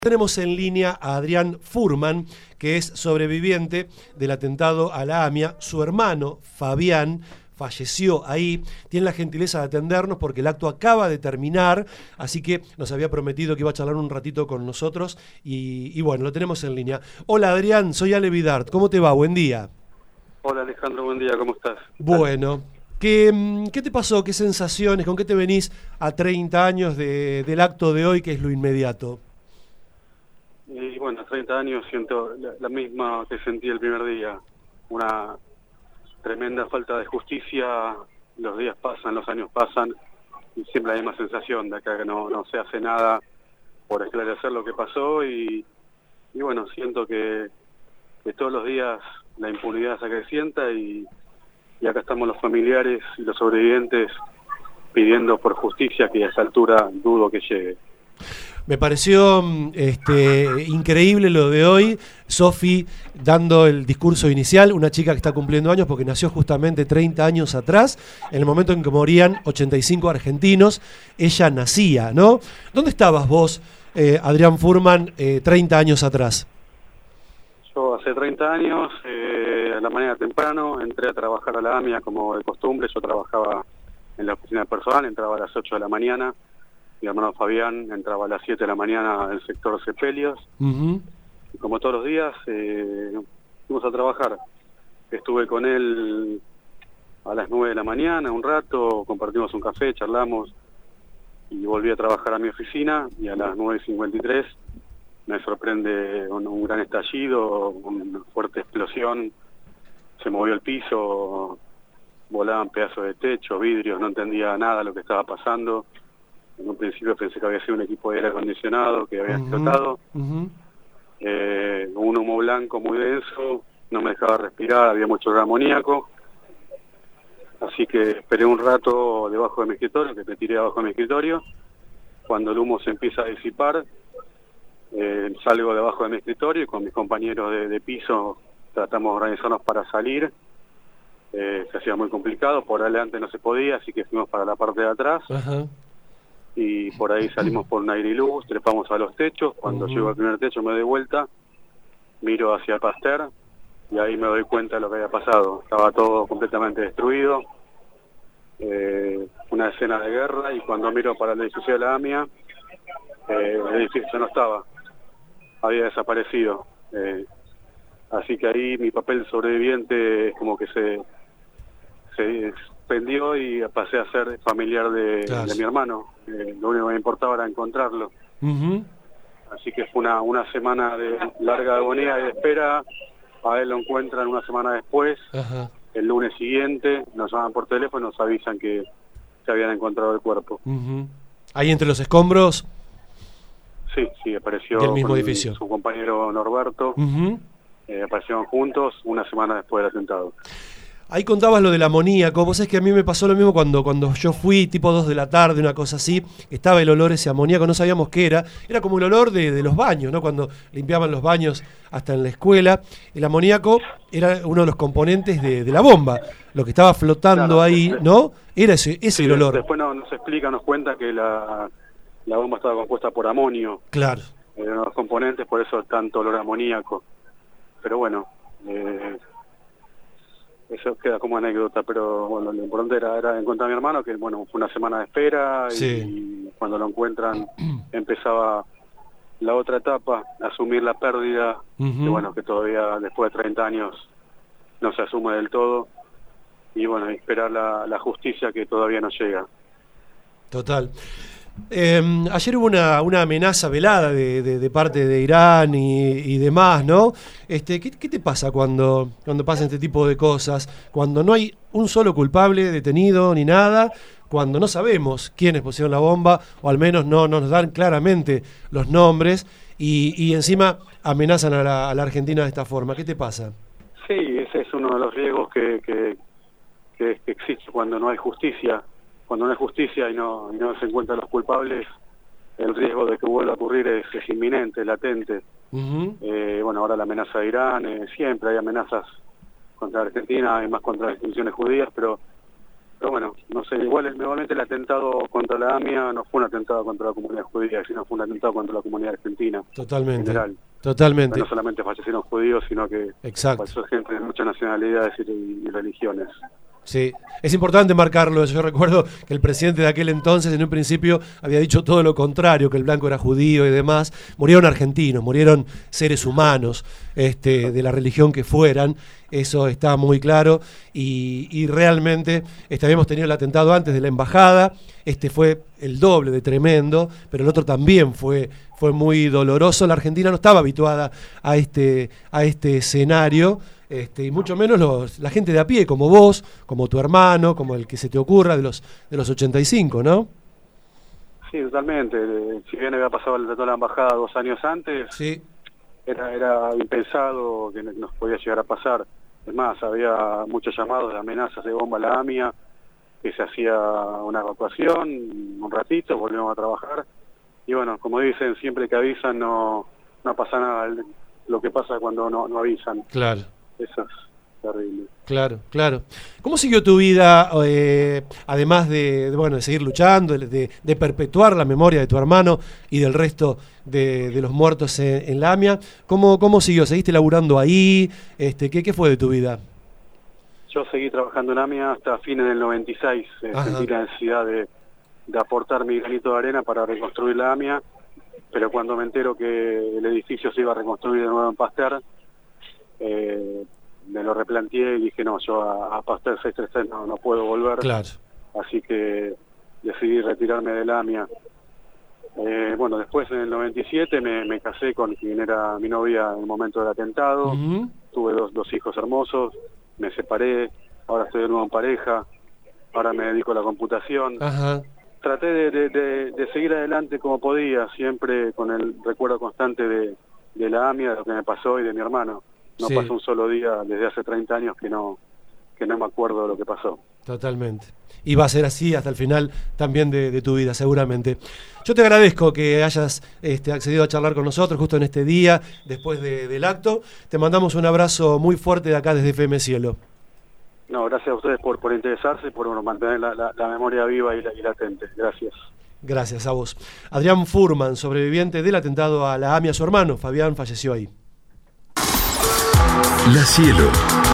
Tenemos en línea a Adrián Furman, que es sobreviviente del atentado a la AMIA. Su hermano, Fabián, falleció ahí. Tiene la gentileza de atendernos porque el acto acaba de terminar, así que nos había prometido que iba a charlar un ratito con nosotros y bueno, lo tenemos en línea. Hola Adrián, soy Ale Vidart, ¿cómo te va? Buen día. Hola Alejandro, buen día, ¿cómo estás? Bueno, ¿qué te pasó? ¿Qué sensaciones? ¿Con qué te venís a 30 años del acto de hoy, que es lo inmediato? Y bueno, a 30 años siento la misma que sentí el primer día, una tremenda falta de justicia. Los días pasan, los años pasan y siempre la misma sensación de que no se hace nada por esclarecer lo que pasó y bueno, siento que todos los días la impunidad se acrecienta y acá estamos los familiares y los sobrevivientes pidiendo por justicia, que a esa altura dudo que llegue. Me pareció increíble lo de hoy, Sofi dando el discurso inicial, una chica que está cumpliendo años porque nació justamente 30 años atrás, en el momento en que morían 85 argentinos, ella nacía, ¿no? ¿Dónde estabas vos, Adrián Furman, 30 años atrás? Yo hace 30 años, a la mañana temprano, entré a trabajar a la AMIA como de costumbre. Yo trabajaba en la oficina de personal, entraba a las 8 de la mañana. Mi hermano Fabián entraba a las 7 de la mañana en el sector Sepelios. Y como todos los días, fuimos a trabajar. Estuve con él a las 9 de la mañana, un rato, compartimos un café, charlamos, y volví a trabajar a mi oficina, y a las 9:53 me sorprende un gran estallido, una fuerte explosión, se movió el piso, volaban pedazos de techo, vidrios, no entendía nada de lo que estaba pasando. En un principio pensé que había sido un equipo de aire acondicionado que había explotado. Un humo blanco muy denso, no me dejaba respirar, había mucho gas amoníaco. Así que esperé un rato debajo de mi escritorio, que me tiré abajo de mi escritorio. Cuando el humo se empieza a disipar, salgo debajo de mi escritorio y con mis compañeros de piso tratamos de organizarnos para salir. Se hacía muy complicado, por adelante no se podía, así que fuimos para la parte de atrás. Y por ahí salimos por un aire y luz, trepamos a los techos. Cuando llego al primer techo me doy vuelta, miro hacia Pasteur y ahí me doy cuenta de lo que había pasado. Estaba todo completamente destruido, una escena de guerra, y cuando miro para el edificio de la AMIA, el edificio no estaba, había desaparecido. Así que ahí mi papel sobreviviente como que se expendió y pasé a ser familiar de mi hermano. Lo único que me importaba era encontrarlo. Así que fue una semana de larga agonía y de espera. A él lo encuentran una semana después. El lunes siguiente nos llaman por teléfono y nos avisan que se habían encontrado el cuerpo. ¿Ahí entre los escombros? Sí, apareció del mismo edificio. Su compañero Norberto. Aparecieron juntos una semana después del atentado. Ahí contabas lo del amoníaco. Vos sabés que a mí me pasó lo mismo cuando yo fui, tipo 2 de la tarde, una cosa así. Estaba el olor ese amoníaco, no sabíamos qué era. Era como el olor de los baños, ¿no? Cuando limpiaban los baños hasta en la escuela. El amoníaco era uno de los componentes de la bomba. Lo que estaba flotando ahí, ¿no? Era ese el olor. Después nos explica, nos cuenta que la bomba estaba compuesta por amonio. Claro. Eran los componentes, por eso tanto olor a amoníaco. Pero bueno, eso queda como anécdota, pero bueno, lo importante era encontrar a mi hermano, que bueno, fue una semana de espera. Y cuando lo encuentran empezaba la otra etapa, asumir la pérdida, que bueno, que todavía después de 30 años no se asume del todo, y bueno, esperar la justicia que todavía no llega. Total. Ayer hubo una amenaza velada de parte de Irán y demás, ¿no? ¿Qué te pasa cuando pasan este tipo de cosas? Cuando no hay un solo culpable detenido ni nada, cuando no sabemos quiénes pusieron la bomba, o al menos no nos dan claramente los nombres, y encima amenazan a la Argentina de esta forma. ¿Qué te pasa? Sí, ese es uno de los riesgos que existe cuando no hay justicia. Cuando no hay justicia y no se encuentran los culpables, el riesgo de que vuelva a ocurrir es inminente, latente. Bueno, ahora la amenaza de Irán, siempre hay amenazas contra Argentina, hay más contra las instituciones judías, pero Pero bueno, no sé, igualmente el atentado contra la AMIA no fue un atentado contra la comunidad judía, sino fue un atentado contra la comunidad argentina. Totalmente. En general. Totalmente. No solamente fallecieron judíos, sino que falleció gente de muchas nacionalidades y religiones. Sí, es importante marcarlo. Yo recuerdo que el presidente de aquel entonces en un principio había dicho todo lo contrario, que el blanco era judío y demás. Murieron argentinos, murieron seres humanos, de la religión que fueran. Eso está muy claro y realmente habíamos tenido el atentado antes de la embajada. Fue el doble de tremendo, pero el otro también fue muy doloroso. La Argentina no estaba habituada a este escenario. Y mucho menos la gente de a pie, como vos, como tu hermano, como el que se te ocurra de los 85, ¿no? Sí, totalmente. Si bien había pasado el atentado de la embajada 2 años antes, sí, era impensado que nos podía llegar a pasar. Es más, había muchos llamados de amenazas de bomba a la AMIA, que se hacía una evacuación, un ratito, volvíamos a trabajar. Y bueno, como dicen, siempre que avisan no pasa nada. Lo que pasa cuando no avisan. Claro. Eso es terrible. Claro, claro. ¿Cómo siguió tu vida, además de seguir luchando, de perpetuar la memoria de tu hermano y del resto de los muertos en la AMIA? ¿Cómo siguió? ¿Seguiste laburando ahí? ¿Qué fue de tu vida? Yo seguí trabajando en AMIA hasta fines del 96. Sentí la necesidad de aportar mi granito de arena para reconstruir la AMIA, pero cuando me entero que el edificio se iba a reconstruir de nuevo en Pasteur, me lo replanteé y dije, no, yo a Pasteur 633 no puedo volver. Claro. Así que decidí retirarme de la AMIA. Bueno, después en el 97 me casé con quien era mi novia en el momento del atentado. Tuve dos hijos hermosos, me separé, ahora estoy de nuevo en pareja, ahora me dedico a la computación. Traté de seguir adelante como podía, siempre con el recuerdo constante de la AMIA, de lo que me pasó y de mi hermano. No pasó un solo día desde hace 30 años que no me acuerdo de lo que pasó. Totalmente. Y va a ser así hasta el final también de tu vida, seguramente. Yo te agradezco que hayas accedido a charlar con nosotros justo en este día, después del acto. Te mandamos un abrazo muy fuerte de acá desde FM Cielo. No, gracias a ustedes por interesarse y por mantener la memoria viva y latente. Gracias. Gracias a vos. Adrián Furman, sobreviviente del atentado a la AMIA, su hermano Fabián falleció ahí. La Cielo.